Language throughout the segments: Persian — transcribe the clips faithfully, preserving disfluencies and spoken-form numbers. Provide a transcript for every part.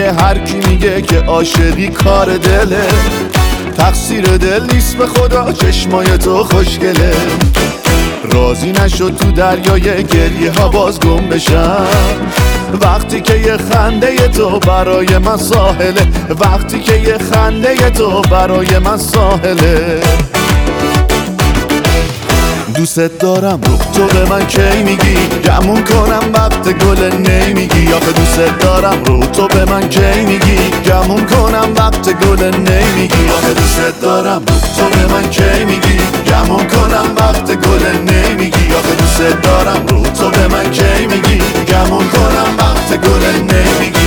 دیگه هر کی میگه که عاشقی کار دله، تقصیر دل نیست به خدا، چشمای تو خوشگله. راضی نشد تو دریای گریه ها باز گم بشم، وقتی که یه خنده تو برای من ساحله، وقتی که یه خنده تو برای من ساحله. دوست دارم رو تو به من کی میگی، گمون کنم وقت گل نمیگی. آخه دوست دارم رو تو به من کی میگی، گمون کنم وقت گل نمیگی. آخه دوست دارم رو تو به من کی میگی، گمون کنم وقت گل نمیگی. آخه دوست دارم رو تو به من کی میگی، گمون کنم وقت گل نمیگی.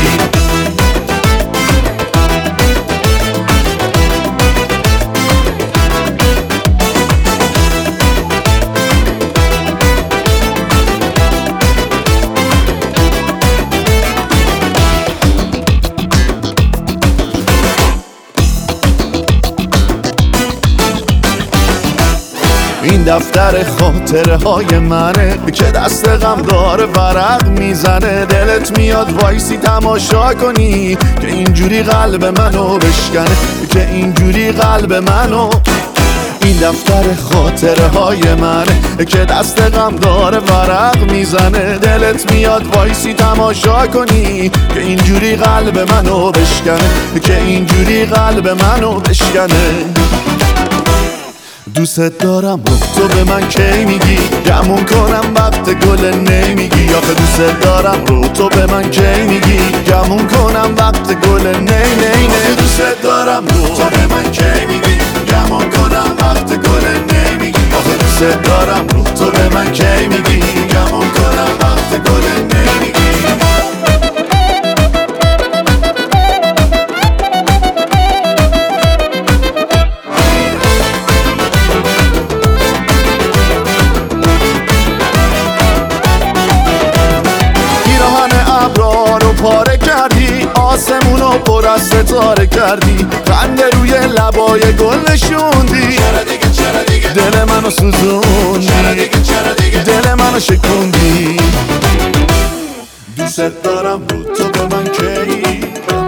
این دفتر خاطره های منه که دست غم داره ورق میزنه. دلت میاد وایسی تماشا کنی که اینجوری قلب منو بشکنه، که اینجوری قلب منو. این دفتر خاطره های منه که دست غم داره ورق میزنه. دلت میاد وایسی تماشا کنی که اینجوری قلب منو بشکنه، که اینجوری قلب منو بشکنه. دوست دارم رو تو به من کی میگی، گمون کنم وقت گل نمیگی. آخه دوست دارم رو تو به من کی میگی، گمون کنم وقت گل نی نی نی. دوست دارم رو تو به من کی میگی، گمون کنم وقت گل نمیگی. آخه دوست دارم رو تو به من کی میگی، گمون کنم وقت گل نمیگی. ابرارو پاره کردی، آسمونو پر از ستاره کردی، خنده روی لبای گل نشوندی. چرا دیگه چرا دیگه دل منو سوزوندی، چرا دیگه چرا دیگه دل منو شکوندی. دوست دارم رو تو به من کی